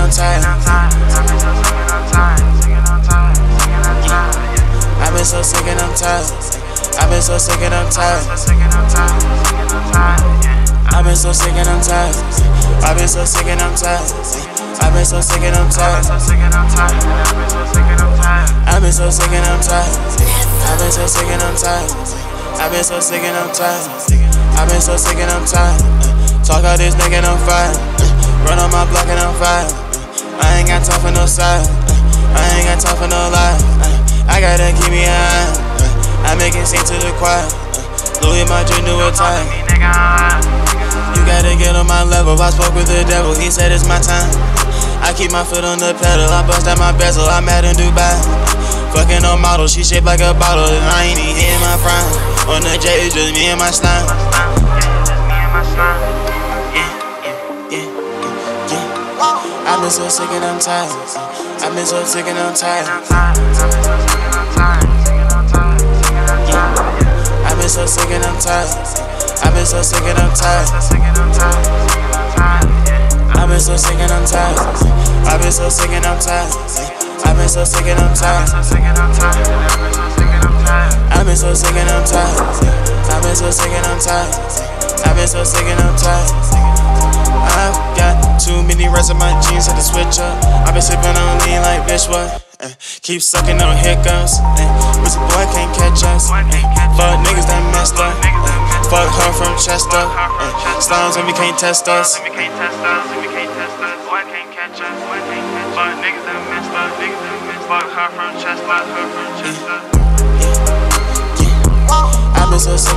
I'm tired. I've been so sick and I'm tired. I've been so sick and I'm tired. I've been so sick and I'm tired. I've been so sick and I'm tired. I've been so sick and I'm tired. I've been so sick and I'm tired. I've been so sick and I'm tired. I've been so sick and I'm tired. I've been so sick and I'm tired. Talk all this nigga and I'm fired. Run on my block and I'm fired. I ain't got time for no side. I ain't got time for no lie. I gotta keep me high. I make it sing to the choir. Louis my new attire. You gotta get on my level. I spoke with the devil. He said it's my time. I keep my foot on the pedal. I bust out my bezel. I'm out in Dubai. Fucking on model. She shaped like a bottle. And I ain't even hitting my prime. On the J, it's just me and my slime. I've been so sick and I'm tired. I've been so sick and I'm tired. I've been so sick and I'm tired. I've been so sick and I'm tired. I've been so sick and I'm tired. I've been so sick and I'm tired. I've been so sick and I'm tired. I've been so sick and I'm tired. I've been so sick and I'm tired. I've been so sick and I'm tired. I've got too many rest of my jeans, had to switch up. I've been sipping on lean like bitch what? Keep sucking on hiccups. Pussy boy can't catch us. Fuck niggas that messed up. Fuck her from Chester. Slimes and we can't test us. Boy can't catch us. Fuck niggas that messed up. Fuck her from Chester. I've been so sick